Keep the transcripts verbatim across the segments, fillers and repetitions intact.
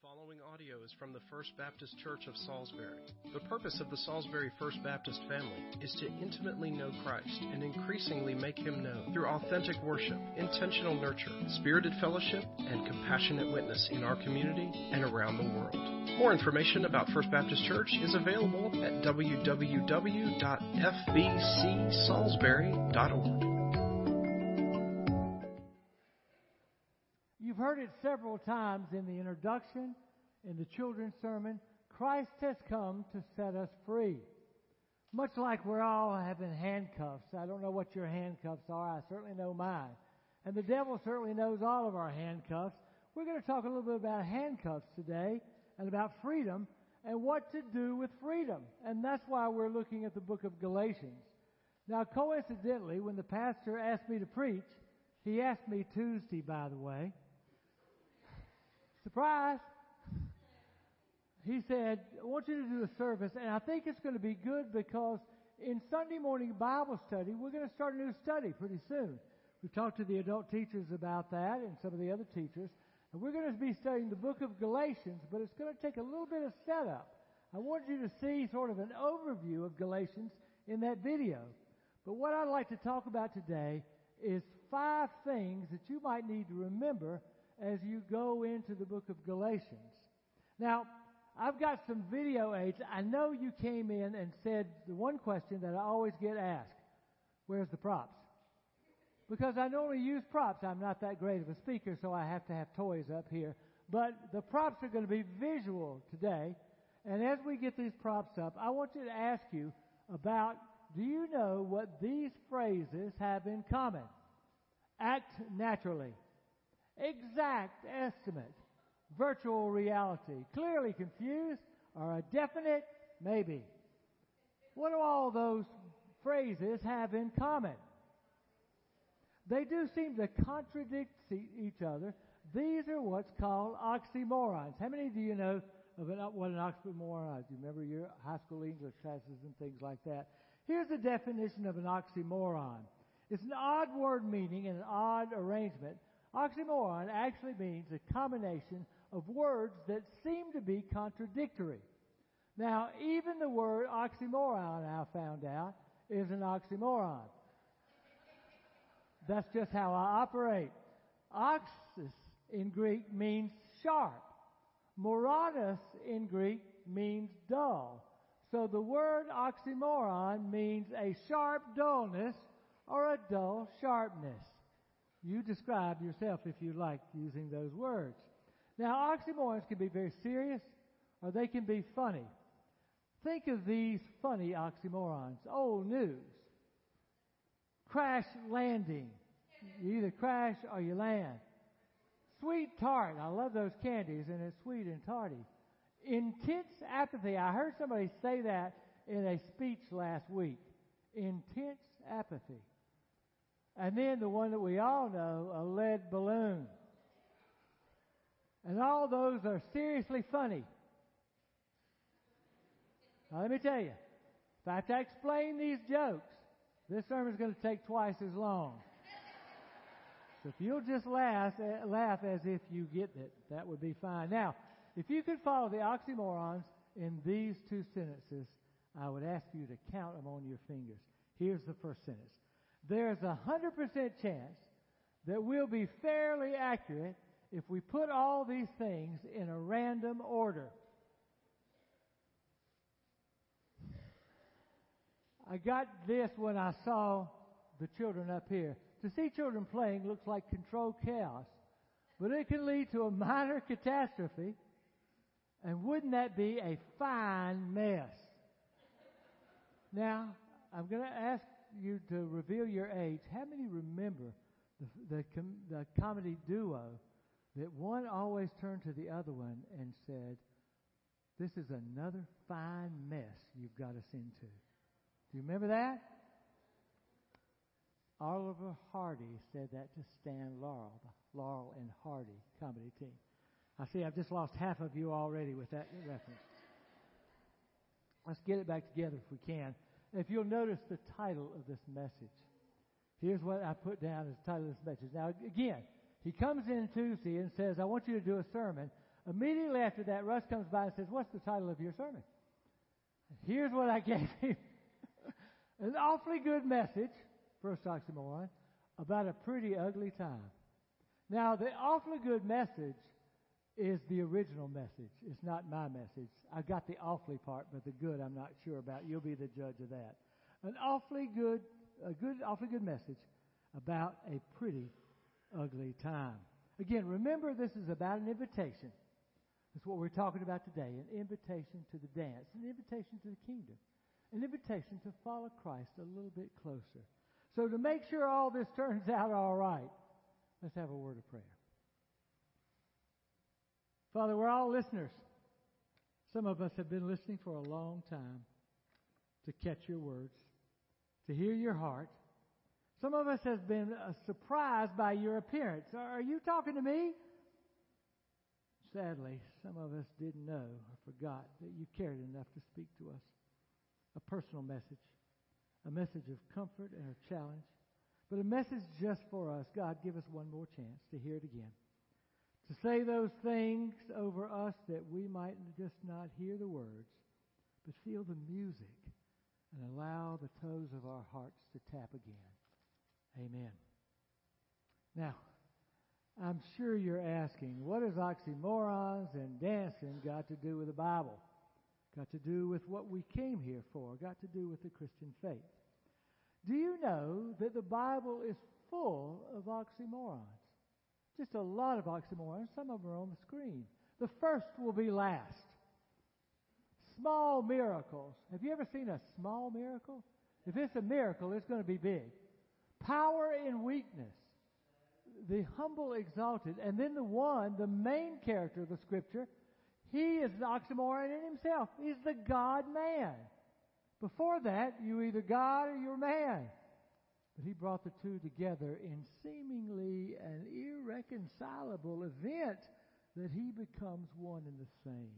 following audio is from the First Baptist Church of Salisbury. The purpose of the Salisbury First Baptist family is to intimately know Christ and increasingly make Him known through authentic worship, intentional nurture, spirited fellowship, and compassionate witness in our community and around the world. More information about First Baptist Church is available at w w w dot f b c salisbury dot org. You've heard it several times in the introduction, in the children's sermon. Christ has come to set us free. Much like we're all having handcuffs. I don't know what your handcuffs are. I certainly know mine. And the devil certainly knows all of our handcuffs. We're going to talk a little bit about handcuffs today and about freedom and what to do with freedom. And that's why we're looking at the book of Galatians. Now, coincidentally, when the pastor asked me to preach, he asked me Tuesday, by the way. Surprise! He said, I want you to do a service, and I think it's going to be good because in Sunday morning Bible study, we're going to start a new study pretty soon. We've talked to the adult teachers about that and some of the other teachers, and we're going to be studying the book of Galatians, but it's going to take a little bit of setup. I want you to see sort of an overview of Galatians in that video. But what I'd like to talk about today is five things that you might need to remember as you go into the book of Galatians. Now, I've got some video aids. I know you came in and said the one question that I always get asked, where's the props? Because I normally use props. I'm not that great of a speaker, so I have to have toys up here. But the props are going to be visual today. And as we get these props up, I want you to ask you about, do you know what these phrases have in common? Act naturally. Exact estimate. Virtual reality. Clearly confused, or a definite maybe. What do all those phrases have in common? They do seem to contradict each other. These are what's called oxymorons. How many do you know of an, what an oxymoron is? Do you remember your high school English classes and things like that? Here's the definition of an oxymoron. It's an odd word meaning and an odd arrangement. Oxymoron actually means a combination of words that seem to be contradictory. Now, even the word oxymoron, I found out, is an oxymoron. That's just how I operate. Oxys in Greek means sharp. Moratus in Greek means dull. So the word oxymoron means a sharp dullness or a dull sharpness. You describe yourself, if you like, using those words. Now, oxymorons can be very serious, or they can be funny. Think of these funny oxymorons. Old news. Crash landing. You either crash or you land. Sweet tart. I love those candies, and it's sweet and tarty. Intense apathy. I heard somebody say that in a speech last week. Intense apathy. And then the one that we all know, a lead balloon. And all those are seriously funny. Now let me tell you, if I have to explain these jokes, this sermon is going to take twice as long. So if you'll just laugh, laugh as if you get it, that would be fine. Now, if you could follow the oxymorons in these two sentences, I would ask you to count them on your fingers. Here's the first sentence. There's a one hundred percent chance that we'll be fairly accurate if we put all these things in a random order. I got this when I saw the children up here. To see children playing looks like controlled chaos, but it can lead to a minor catastrophe, and wouldn't that be a fine mess? Now, I'm going to ask you to reveal your age. How many remember the, the, com, the comedy duo that one always turned to the other one and said, this is another fine mess you've got us into? Do you remember that? Oliver Hardy said that to Stan Laurel, the Laurel and Hardy comedy team. I see I've just lost half of you already with that reference. Let's get it back together if we can. If you'll notice the title of this message. Here's what I put down as the title of this message. Now, again, he comes in Tuesday and says, I want you to do a sermon Immediately after that, Russ comes by and says, "What's the title of your sermon?" Here's what I gave him. An awfully good message, first oxymoron, about a pretty ugly time. Now, the awfully good message is the original message. It's not my message. I got the awfully part, but the good I'm not sure about. You'll be the judge of that. An awfully good, a good, awfully good message about a pretty ugly time. Again, remember this is about an invitation. That's what we're talking about today, an invitation to the dance, an invitation to the kingdom, an invitation to follow Christ a little bit closer. So to make sure all this turns out all right, let's have a word of prayer. Father, we're all listeners. Some of us have been listening for a long time to catch your words, to hear your heart. Some of us have been uh, surprised by your appearance. Are you talking to me? Sadly, some of us didn't know or forgot that you cared enough to speak to us. A personal message, a message of comfort and a challenge, but a message just for us. God, give us one more chance to hear it again, to say those things over us that we might just not hear the words, but feel the music and allow the toes of our hearts to tap again. Amen. Now, I'm sure you're asking, what does oxymorons and dancing got to do with the Bible? Got to do with what we came here for? Got to do with the Christian faith? Do you know that the Bible is full of oxymorons? Just a lot of oxymorons. Some of them are on the screen. The first will be last. Small miracles. Have you ever seen a small miracle? If it's a miracle, it's going to be big. Power in weakness. The humble exalted. And then the one, the main character of the Scripture, he is the oxymoron in himself. He's the God-man. Before that, you're either God or you're man. But he brought the two together in seemingly an irreconcilable event that he becomes one and the same.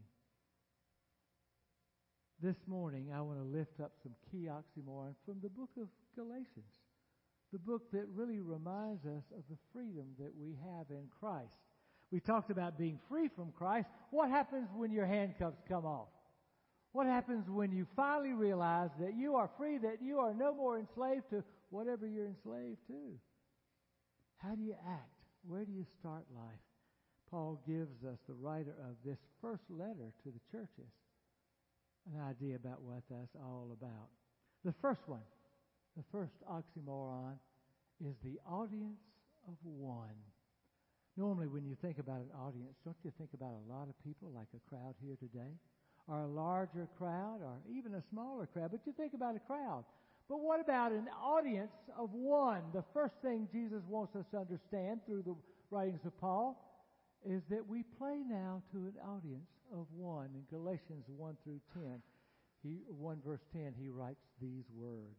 This morning, I want to lift up some key oxymorons from the book of Galatians, the book that really reminds us of the freedom that we have in Christ. We talked about being free from Christ. What happens when your handcuffs come off? What happens when you finally realize that you are free, that you are no more enslaved to whatever you're enslaved to? How do you act? Where do you start life? Paul gives us, the writer of this first letter to the churches, an idea about what that's all about. The first one, the first oxymoron, is the audience of one. Normally when you think about an audience, don't you think about a lot of people like a crowd here today? Or a larger crowd, or even a smaller crowd, but you think about a crowd. But what about an audience of one? The first thing Jesus wants us to understand through the writings of Paul is that we play now to an audience of one. In Galatians one through ten, he, one verse ten, he writes these words.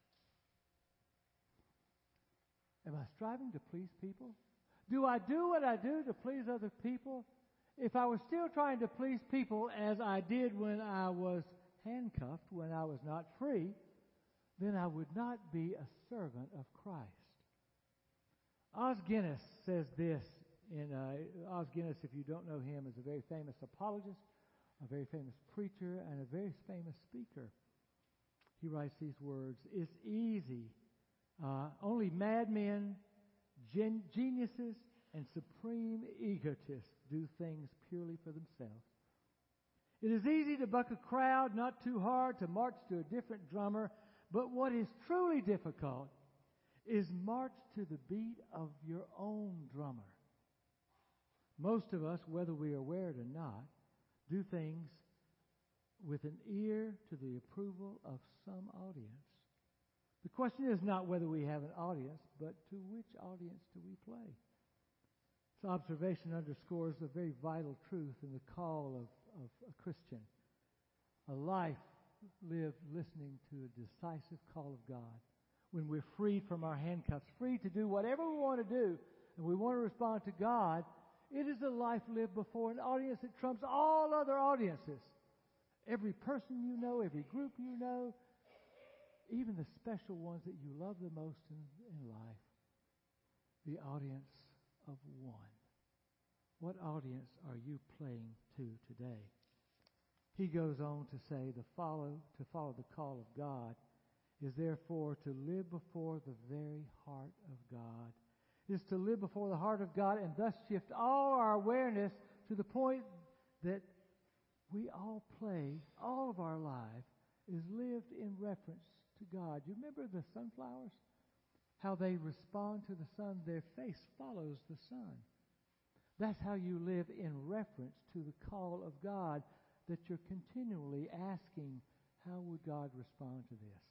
Am I striving to please people? Do I do what I do to please other people? If I was still trying to please people as I did when I was handcuffed, when I was not free, then I would not be a servant of Christ. Os Guinness says this. In uh, Os Guinness, if you don't know him, is a very famous apologist, a very famous preacher, and a very famous speaker. He writes these words, "It's easy. Uh, only madmen, gen- geniuses, and supreme egotists do things purely for themselves. It is easy to buck a crowd, not too hard to march to a different drummer, but what is truly difficult is march to the beat of your own drummer." Most of us, whether we are aware it or not, do things with an ear to the approval of some audience. The question is not whether we have an audience, but to which audience do we play? This observation underscores a very vital truth in the call of, of a Christian. A life lived listening to a decisive call of God. When we're freed from our handcuffs, free to do whatever we want to do, and we want to respond to God, it is a life lived before an audience that trumps all other audiences. Every person you know, every group you know, even the special ones that you love the most in, in life, the audience of one. What audience are you playing to today? He goes on to say, the follow, to follow the call of God is therefore to live before the very heart of God. It is to live before the heart of God and thus shift all our awareness to the point that we all play, all of our life is lived in reference to God. You remember the sunflowers? How they respond to the sun, their face follows the sun. That's how you live in reference to the call of God, that you're continually asking, how would God respond to this?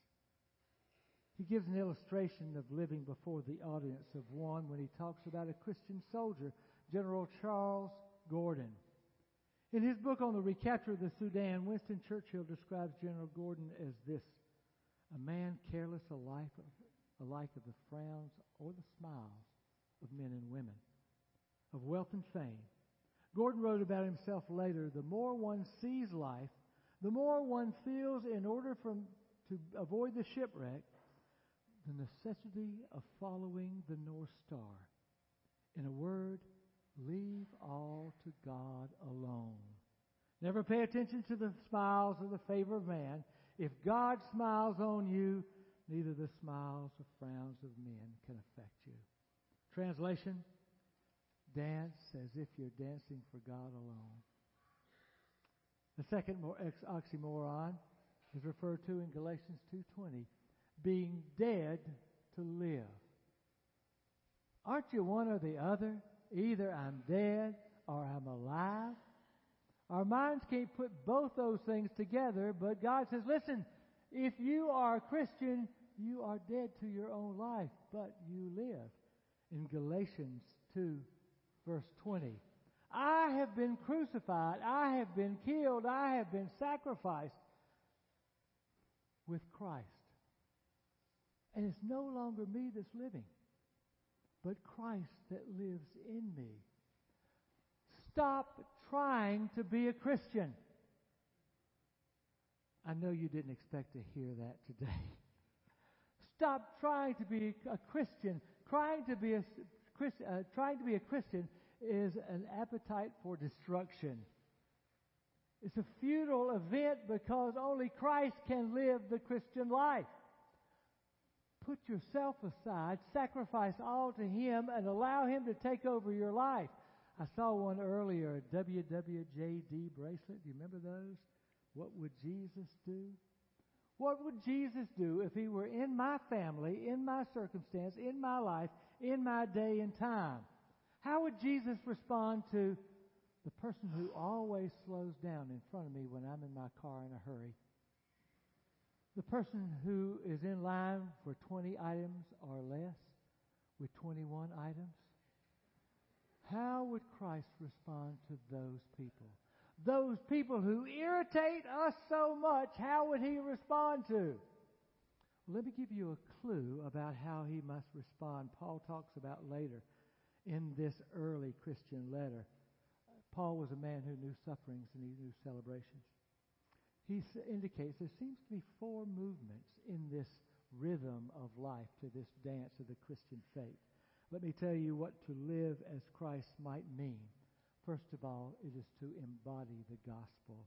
He gives an illustration of living before the audience of one when he talks about a Christian soldier, General Charles Gordon. In his book on the recapture of the Sudan, Winston Churchill describes General Gordon as this: a man careless alike of, alike of the frowns or the smiles of men and women, of wealth and fame. Gordon wrote about himself later, the more one sees life, the more one feels, in order from, to avoid the shipwreck, the necessity of following the North Star. In a word, leave all to God alone. Never pay attention to the smiles or the favor of man. If God smiles on you, neither the smiles or frowns of men can affect you. Translation: dance as if you're dancing for God alone. The second oxymoron is referred to in Galatians two twenty, being dead to live. Aren't you one or the other? Either I'm dead or I'm alive. Our minds can't put both those things together, but God says, listen, if you are a Christian, you are dead to your own life, but you live. In Galatians two, verse twenty, I have been crucified, I have been killed, I have been sacrificed with Christ. And it's no longer me that's living, but Christ that lives in me. Stop trying to be a Christian. I know you didn't expect to hear that today. Stop trying to be a Christian. Trying to be a, uh, trying to be a Christian is an appetite for destruction. It's a futile event because only Christ can live the Christian life. Put yourself aside, sacrifice all to Him, and allow Him to take over your life. I saw one earlier, a W W J D bracelet. Do you remember those? What would Jesus do? What would Jesus do if He were in my family, in my circumstance, in my life, in my day and time? How would Jesus respond to the person who always slows down in front of me when I'm in my car in a hurry? The person who is in line for twenty items or less with twenty-one items? How would Christ respond to those people? Those people who irritate us so much, how would He respond to? Well, let me give you a clue about how He must respond. Paul talks about later in this early Christian letter. Paul was a man who knew sufferings and he knew celebrations. He indicates there seems to be four movements in this rhythm of life, to this dance of the Christian faith. Let me tell you what to live as Christ might mean. First of all, it is to embody the gospel.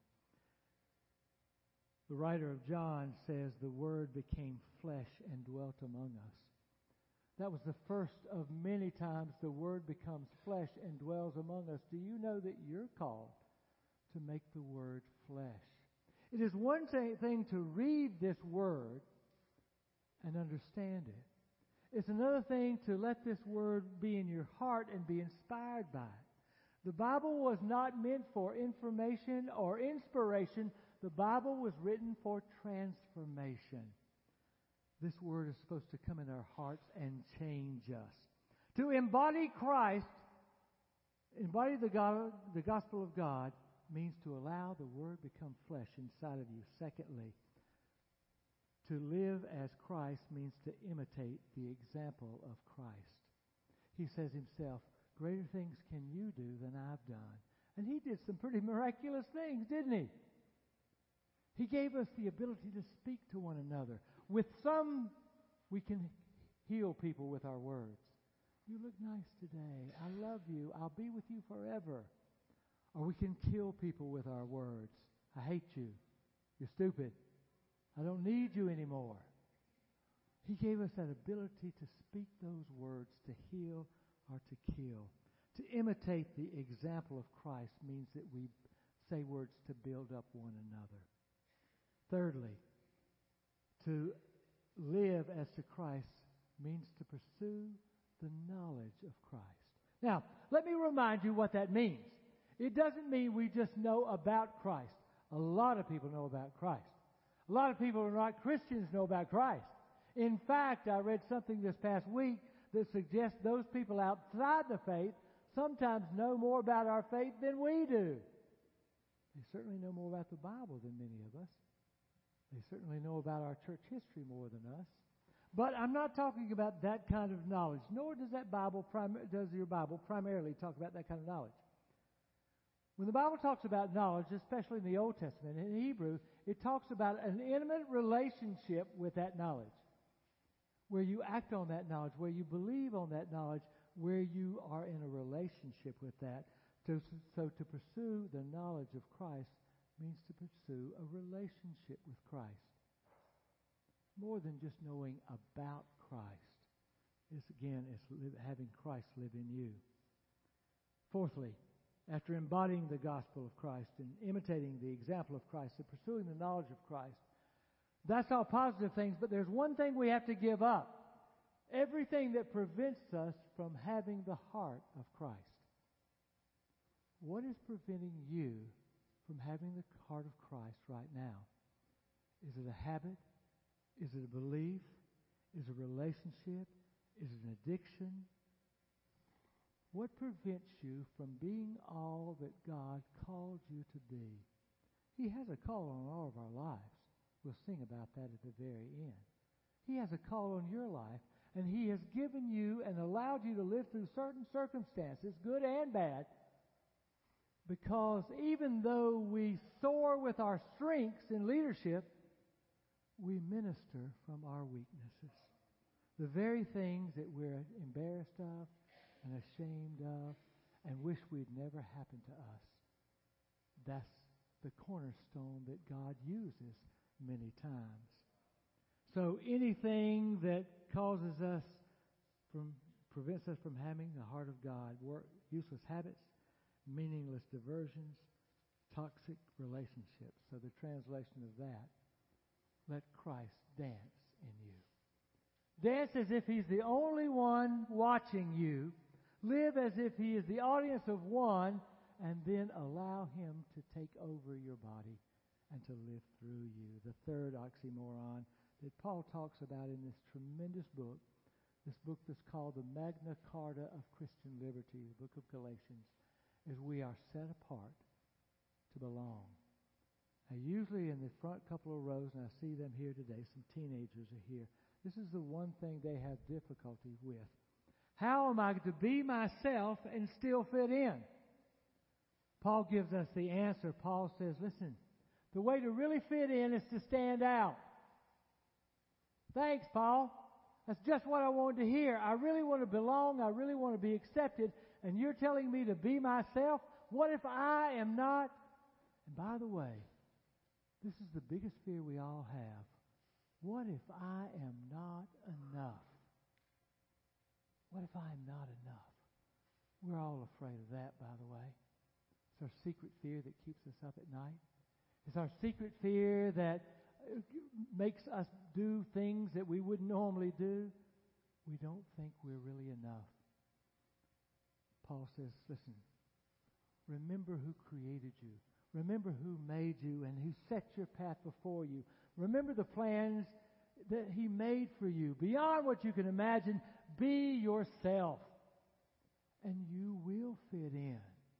The writer of John says the Word became flesh and dwelt among us. That was the first of many times the Word becomes flesh and dwells among us. Do you know that you're called to make the Word flesh? It is one thing to read this Word and understand it. It's another thing to let this Word be in your heart and be inspired by it. The Bible was not meant for information or inspiration. The Bible was written for transformation. This Word is supposed to come in our hearts and change us. To embody Christ, embody the, God, the gospel of God, means to allow the Word become flesh inside of you. Secondly, to live as Christ means to imitate the example of Christ. He says Himself, greater things can you do than I've done. And He did some pretty miraculous things, didn't He? He gave us the ability to speak to one another. With some, we can heal people with our words. You look nice today. I love you. I'll be with you forever. Or we can kill people with our words. I hate you. You're stupid. I don't need you anymore. He gave us that ability to speak those words, to heal or to kill. To imitate the example of Christ means that we say words to build up one another. Thirdly, to live as to Christ means to pursue the knowledge of Christ. Now, let me remind you what that means. It doesn't mean we just know about Christ. A lot of people know about Christ. A lot of people who are not Christians know about Christ. In fact, I read something this past week that suggests those people outside the faith sometimes know more about our faith than we do. They certainly know more about the Bible than many of us. They certainly know about our church history more than us. But I'm not talking about that kind of knowledge, nor does that Bible prim- does your Bible primarily talk about that kind of knowledge. When the Bible talks about knowledge, especially in the Old Testament, in Hebrew, it talks about an intimate relationship with that knowledge, where you act on that knowledge, where you believe on that knowledge, where you are in a relationship with that. To, so to pursue the knowledge of Christ means to pursue a relationship with Christ. More than just knowing about Christ. It's again, it's live, having Christ live in you. Fourthly, after embodying the gospel of Christ and imitating the example of Christ and pursuing the knowledge of Christ, that's all positive things, but there's one thing we have to give up. Everything that prevents us from having the heart of Christ. What is preventing you from having the heart of Christ right now? Is it a habit? Is it a belief? Is it a relationship? Is it an addiction? What prevents you from being all that God called you to be? He has a call on all of our lives. We'll sing about that at the very end. He has a call on your life, and He has given you and allowed you to live through certain circumstances, good and bad, because even though we soar with our strengths in leadership, we minister from our weaknesses. The very things that we're embarrassed of and ashamed of and wish we'd never happened to us. That's the cornerstone that God uses many times. So anything that causes us from, prevents us from having the heart of God, work, useless habits, meaningless diversions, toxic relationships. So the translation of that, let Christ dance in you. Dance as if He's the only one watching you. Live as if He is the audience of one, and then allow Him to take over your body and to live through you. The third oxymoron that Paul talks about in this tremendous book, this book that's called the Magna Carta of Christian Liberty, the book of Galatians, is we are set apart to belong. Now, usually in the front couple of rows, and I see them here today, some teenagers are here. This is the one thing they have difficulty with. How am I to be myself and still fit in? Paul gives us the answer. Paul says, listen, the way to really fit in is to stand out. Thanks, Paul. That's just what I wanted to hear. I really want to belong. I really want to be accepted. And you're telling me to be myself? What if I am not? And by the way, this is the biggest fear we all have. What if I am not enough? What if I am not enough? We're all afraid of that, by the way. It's our secret fear that keeps us up at night. It's our secret fear that makes us do things that we wouldn't normally do. We don't think we're really enough. Paul says, listen, remember who created you. Remember who made you and who set your path before you. Remember the plans that He made for you. Beyond what you can imagine, be yourself. And you will fit in.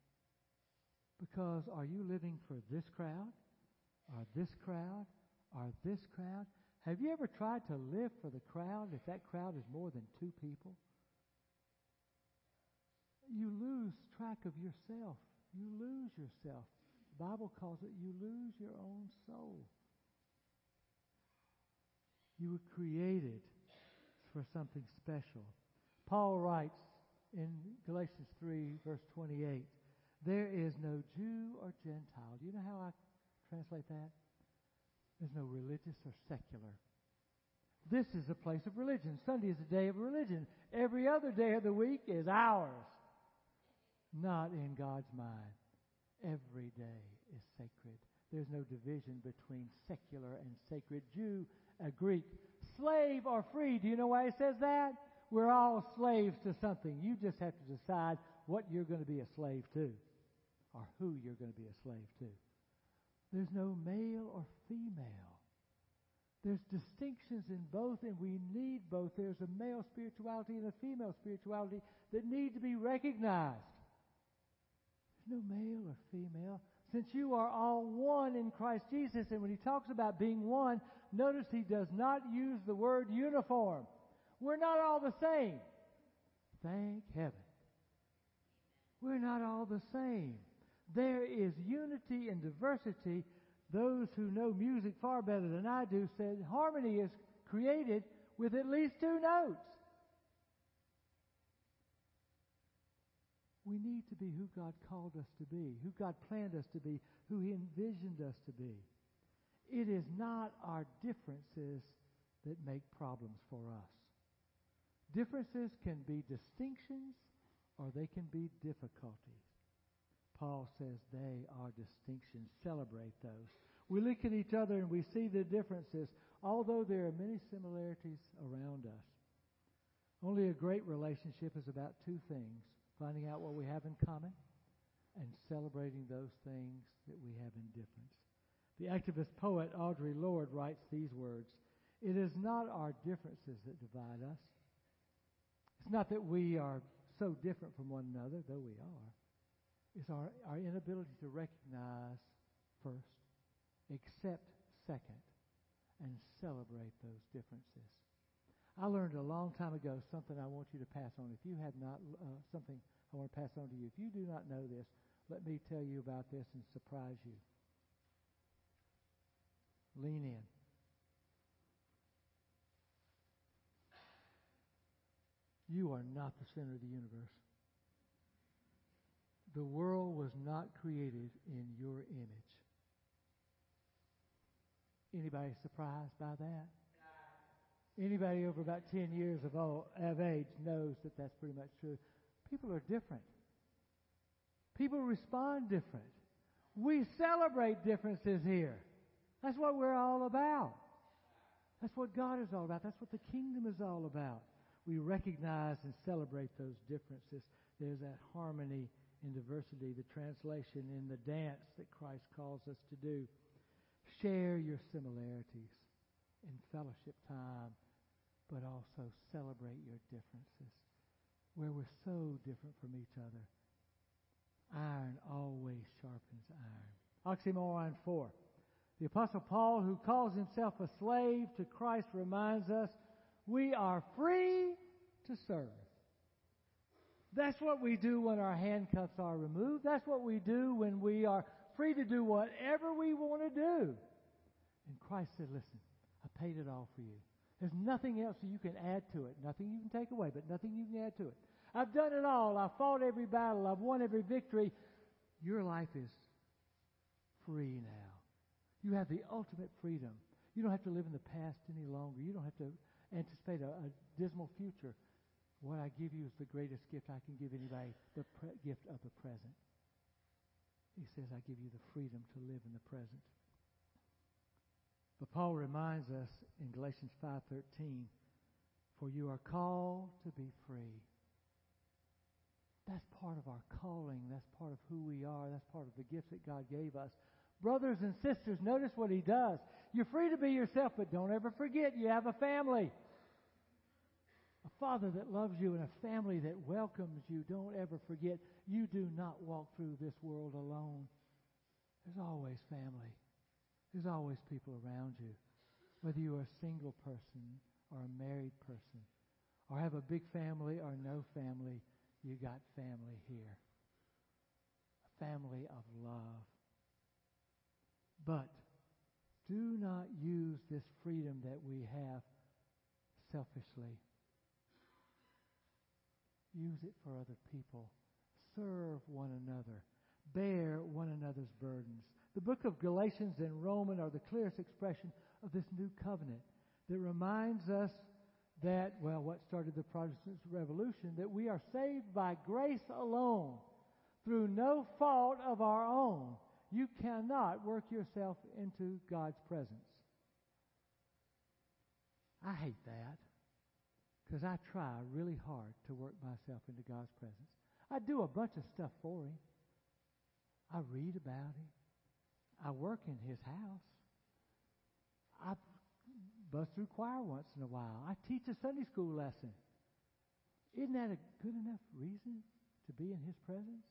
Because are you living for this crowd? Or this crowd? Or this crowd? Have you ever tried to live for the crowd if that crowd is more than two people? You lose track of yourself. You lose yourself. The Bible calls it you lose your own soul. You were created for something special. Paul writes in Galatians three, verse twenty-eight. There is no Jew or Gentile. Do you know how I translate that? There's no religious or secular. This is a place of religion. Sunday is a day of religion. Every other day of the week is ours. Not in God's mind. Every day is sacred. There's no division between secular and sacred, Jew or Greek, slave or free. Do you know why it says that? We're all slaves to something. You just have to decide what you're going to be a slave to or who you're going to be a slave to. There's no male or female. There's distinctions in both, and we need both. There's a male spirituality and a female spirituality that need to be recognized. There's no male or female. Since you are all one in Christ Jesus, and when he talks about being one, notice he does not use the word uniform. We're not all the same. Thank heaven. We're not all the same. There is unity and diversity. Those who know music far better than I do said harmony is created with at least two notes. We need to be who God called us to be, who God planned us to be, who he envisioned us to be. It is not our differences that make problems for us. Differences can be distinctions or they can be difficulties. Paul says they are distinctions. Celebrate those. We look at each other and we see the differences, although there are many similarities around us. Only a great relationship is about two things: finding out what we have in common and celebrating those things that we have in difference. The activist poet Audre Lorde writes these words: "It is not our differences that divide us. It's not that we are so different from one another, though we are. It's our, our inability to recognize first, accept second, and celebrate those differences." I learned a long time ago something I want you to pass on. If you have not, uh, something I want to pass on to you. If you do not know this, let me tell you about this and surprise you. Lean in. You are not the center of the universe. The world was not created in your image. Anybody surprised by that? Anybody over about ten years of, old, of age knows that that's pretty much true. People are different. People respond different. We celebrate differences here. That's what we're all about. That's what God is all about. That's what the kingdom is all about. We recognize and celebrate those differences. There's that harmony in diversity, the translation in the dance that Christ calls us to do. Share your similarities in fellowship time, but also celebrate your differences, where we're so different from each other. Iron always sharpens iron. Oxymoron four. The Apostle Paul, who calls himself a slave to Christ, reminds us we are free to serve. That's what we do when our handcuffs are removed. That's what we do when we are free to do whatever we want to do. And Christ said, listen, I paid it all for you. There's nothing else you can add to it. Nothing you can take away, but nothing you can add to it. I've done it all. I've fought every battle. I've won every victory. Your life is free now. You have the ultimate freedom. You don't have to live in the past any longer. You don't have to anticipate a, a dismal future. What I give you is the greatest gift I can give anybody, the pre- gift of the present. He says, I give you the freedom to live in the present. But Paul reminds us in Galatians five thirteen, for you are called to be free. That's part of our calling. That's part of who we are. That's part of the gifts that God gave us. Brothers and sisters, notice what he does. You're free to be yourself, but don't ever forget you have a family. A father that loves you and a family that welcomes you. Don't ever forget you do not walk through this world alone. There's always family. There's always people around you. Whether you are a single person or a married person, or have a big family or no family, you got family here. A family of love. But do not use this freedom that we have selfishly. Use it for other people. Serve one another. Bear one another's burdens. The book of Galatians and Romans are the clearest expression of this new covenant that reminds us that, well, what started the Protestant Revolution, that we are saved by grace alone, through no fault of our own. You cannot work yourself into God's presence. I hate that, because I try really hard to work myself into God's presence. I do a bunch of stuff for Him. I read about Him. I work in His house. I bust through choir once in a while. I teach a Sunday school lesson. Isn't that a good enough reason to be in His presence?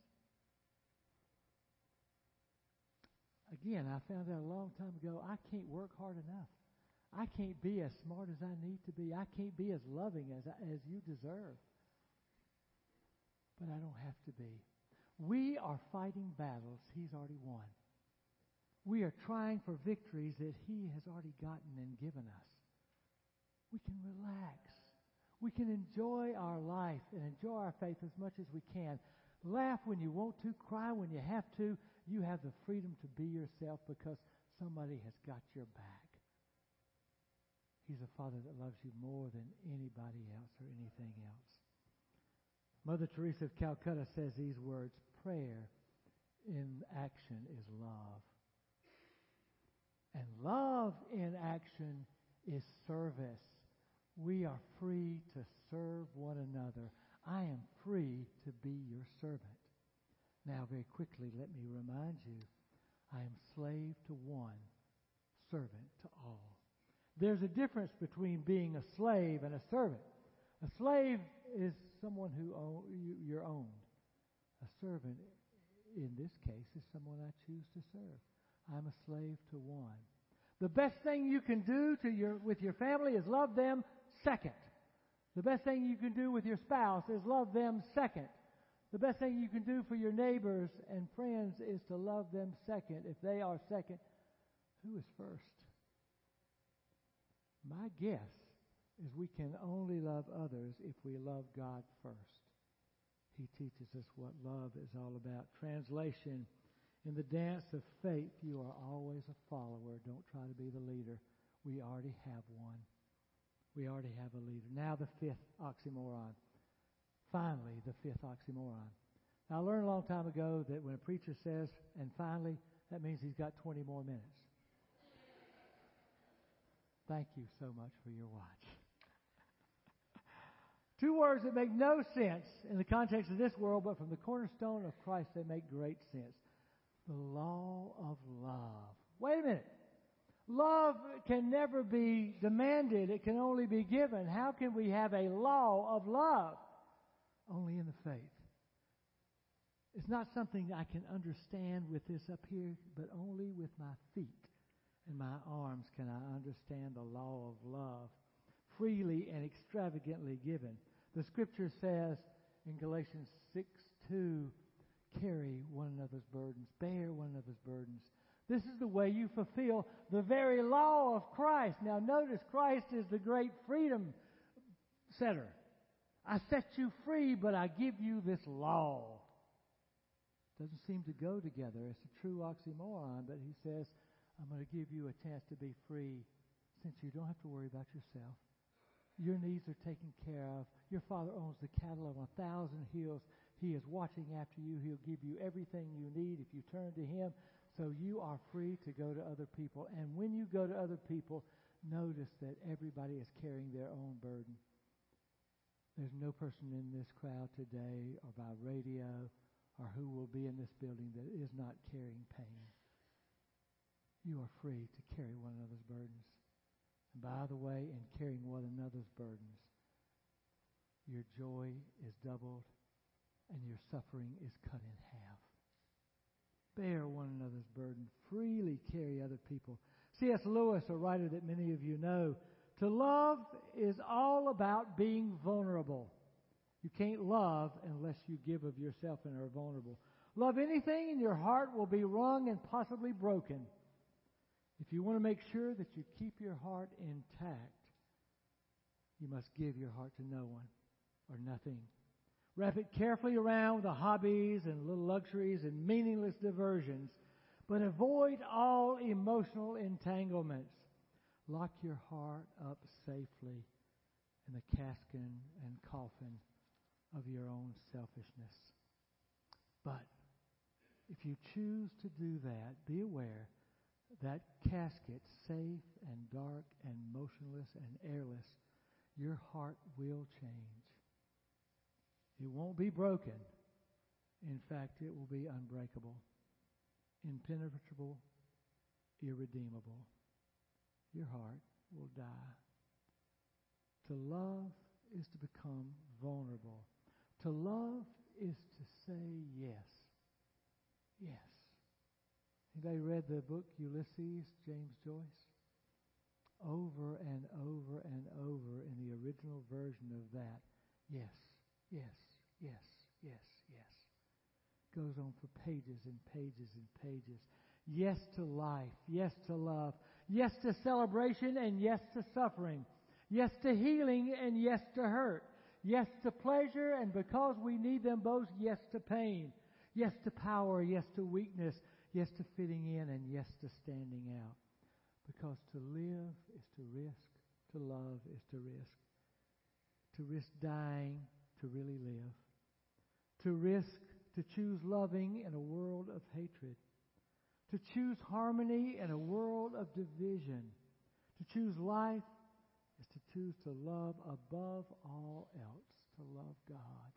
Again, I found out a long time ago, I can't work hard enough. I can't be as smart as I need to be. I can't be as loving as I, as you deserve. But I don't have to be. We are fighting battles He's already won. We are trying for victories that He has already gotten and given us. We can relax. We can enjoy our life and enjoy our faith as much as we can. Laugh when you want to, cry when you have to. You have the freedom to be yourself because somebody has got your back. He's a Father that loves you more than anybody else or anything else. Mother Teresa of Calcutta says these words, prayer in action is love. And love in action is service. We are free to serve one another. I am free to be your servant. Now, very quickly, let me remind you, I am slave to one, servant to all. There's a difference between being a slave and a servant. A slave is someone who own, you, you're owned. A servant, in this case, is someone I choose to serve. I'm a slave to one. The best thing you can do to your with your family is love them second. The best thing you can do with your spouse is love them second. The best thing you can do for your neighbors and friends is to love them second. If they are second, who is first? My guess is we can only love others if we love God first. He teaches us what love is all about. Translation, in the dance of faith, you are always a follower. Don't try to be the leader. We already have one. We already have a leader. Now the fifth oxymoron. Finally, the fifth oxymoron. Now, I learned a long time ago that when a preacher says, and finally, that means he's got twenty more minutes. Thank you so much for your watch. Two words that make no sense in the context of this world, but from the cornerstone of Christ, they make great sense. The law of love. Wait a minute. Love can never be demanded. It can only be given. How can we have a law of love? Only in the faith. It's not something I can understand with this up here, but only with my feet and my arms can I understand the law of love, freely and extravagantly given. The Scripture says in Galatians six two, carry one another's burdens, bear one another's burdens. This is the way you fulfill the very law of Christ. Now notice, Christ is the great freedom setter. I set you free, but I give you this law. Doesn't seem to go together. It's a true oxymoron, but he says, I'm going to give you a chance to be free since you don't have to worry about yourself. Your needs are taken care of. Your Father owns the cattle on a thousand hills. He is watching after you. He'll give you everything you need if you turn to Him. So you are free to go to other people. And when you go to other people, notice that everybody is carrying their own burden. There's no person in this crowd today or by radio or who will be in this building that is not carrying pain. You are free to carry one another's burdens. And by the way, in carrying one another's burdens, your joy is doubled and your suffering is cut in half. Bear one another's burden. Freely carry other people. C S Lewis, a writer that many of you know, to love is all about being vulnerable. You can't love unless you give of yourself and are vulnerable. Love anything and your heart will be wrung and possibly broken. If you want to make sure that you keep your heart intact, you must give your heart to no one or nothing. Wrap it carefully around with the hobbies and little luxuries and meaningless diversions, but avoid all emotional entanglements. Lock your heart up safely in the casket and coffin of your own selfishness. But if you choose to do that, be aware that casket, safe and dark and motionless and airless, your heart will change. It won't be broken. In fact, it will be unbreakable, impenetrable, irredeemable. Your heart will die. To love is to become vulnerable. To love is to say yes. Yes. Anybody read the book Ulysses, James Joyce? Over and over and over in the original version of that. Yes, yes, yes, yes, yes. Goes on for pages and pages and pages. Yes to life. Yes to love. Yes to celebration and yes to suffering. Yes to healing and yes to hurt. Yes to pleasure and because we need them both, yes to pain. Yes to power, yes to weakness. Yes to fitting in and yes to standing out. Because to live is to risk. To love is to risk. To risk dying to really live. To risk to choose loving in a world of hatred. To choose harmony in a world of division. To choose life is to choose to love above all else. To love God.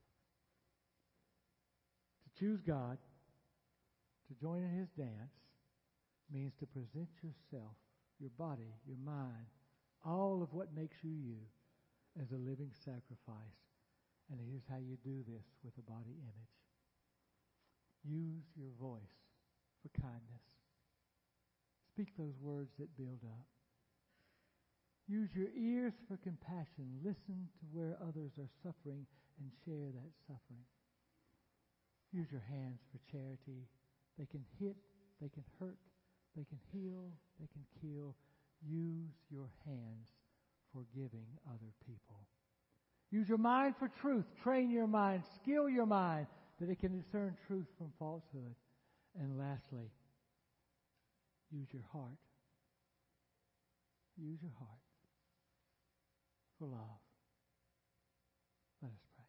To choose God, to join in His dance, means to present yourself, your body, your mind, all of what makes you you, as a living sacrifice. And here's how you do this with a body image. Use your voice for kindness. Speak those words that build up. Use your ears for compassion. Listen to where others are suffering and share that suffering. Use your hands for charity. They can hit, they can hurt, they can heal, they can kill. Use your hands for giving other people. Use your mind for truth. Train your mind. Skill your mind that it can discern truth from falsehood. And lastly, use your heart. Use your heart for love. Let us pray.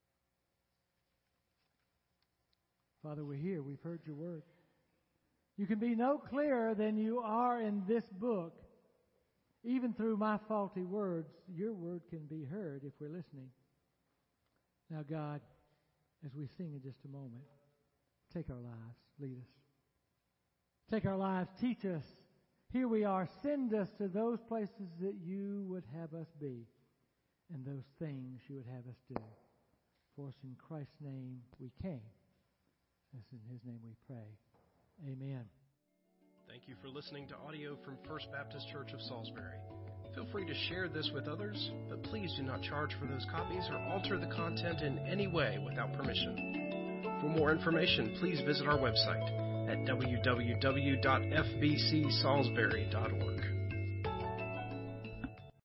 Father, we're here. We've heard your word. You can be no clearer than you are in this book. Even through my faulty words, your word can be heard if we're listening. Now, God, as we sing in just a moment, take our lives, lead us. Take our lives, teach us. Here we are. Send us to those places that you would have us be and those things you would have us do. For us in Christ's name we came. This in His name we pray. Amen. Thank you for listening to audio from First Baptist Church of Salisbury. Feel free to share this with others, but please do not charge for those copies or alter the content in any way without permission. For more information, please visit our website at w w w dot f b c salisbury dot org.